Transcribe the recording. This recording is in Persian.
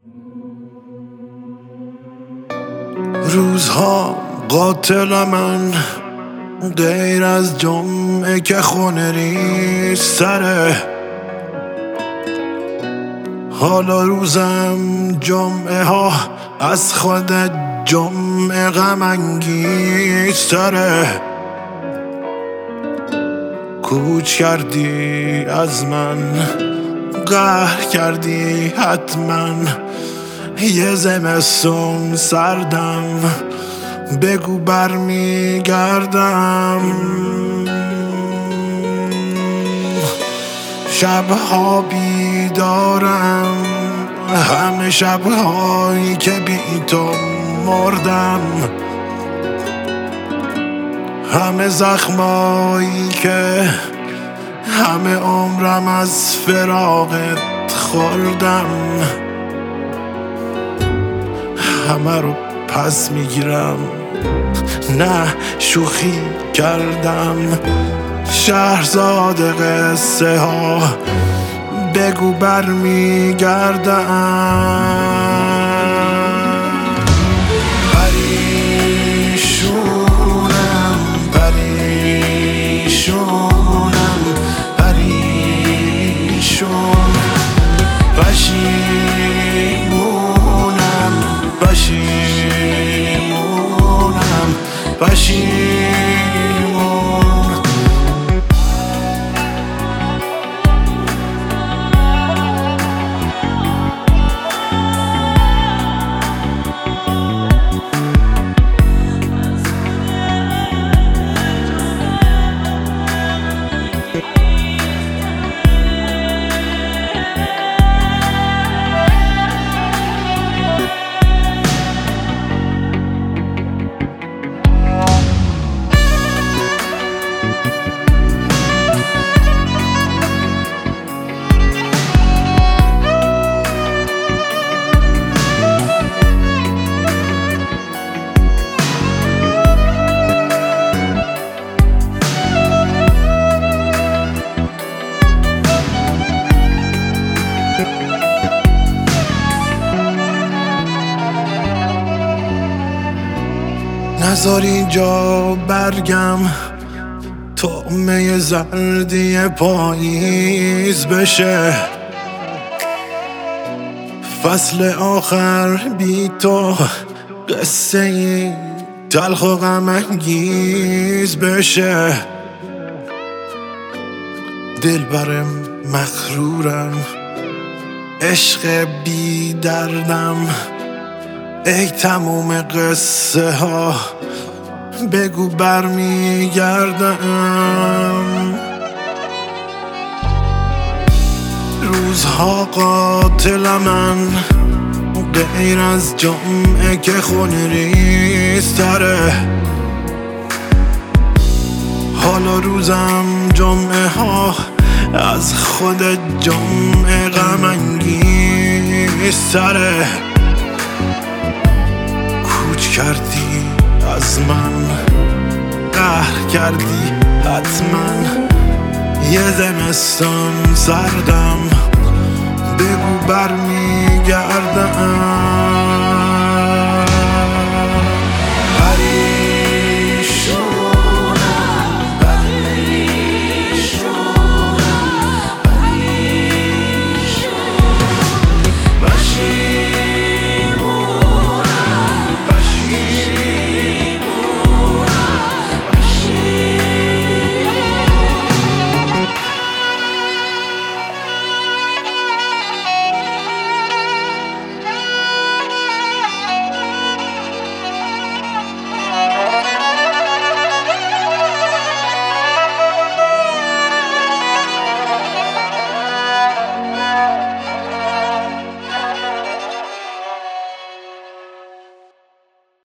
روزها قاتل من غیر از جمعه که خونه ریز تره. حالا روزم جمعه ها از خود جمعه غم انگیز تره. کوچ کردی از من، قهر کردی حتما، یه زمستون سردم، بگو برمیگردم. شبها بیدارم، همه شبهایی که بی تو مردم، همه زخمایی که همه عمرم از فراقت خوردم، همه رو پس میگیرم، نه شوخی کردم. شهرزاد قصه ها بگو برمیگردم. پریشونم پریشونم پریشون، پشیمونم پشیمونم پشیمون. نذار اینجا برگم طعمه زردی پاییز بشه. فصل آخر بی تو قصه ای تلخ و غم انگیز بشه. دلبرم مغرورم، عشق بی دردم، ای تموم قصه ها بگو برمیگردم. روزها قاتل من غیر از جمعه که خونه ریز تره. حالا روزم جمعه ها از خود جمعه غم انگیز تره. کوچ کردی از من، قهر کردی حتما، یه زمستون سردم، بگو برمی